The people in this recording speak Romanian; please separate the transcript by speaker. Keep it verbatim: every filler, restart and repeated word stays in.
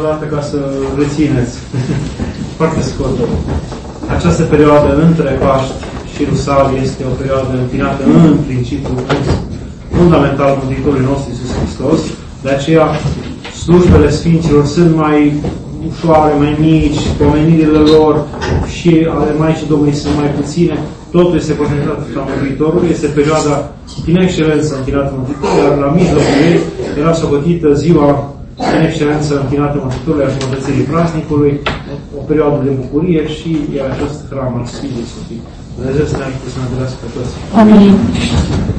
Speaker 1: dată ca să rețineți. Foarte scurt. Această perioadă între Paști și Rusalii este o perioadă înclinată în principiul fundamental Mântuitorului nostru Iisus Hristos. De aceea, slujbele Sfinților sunt mai ușoare, mai mici, pomenirile lor și ale Maicii Domnului sunt mai puține. Totul este concentrat la Mântuitorul. Este perioada din excelență închinată Mântuitorului, iar la mijlocul ei era socotită ziua din excelență închinată Mântuitorului, a jumătățirii praznicului, o perioadă de bucurie și iar acest hram al Sfintului Sfânt. Dumnezeu să ne ajute să ne întâlnească pe toți.
Speaker 2: Amin.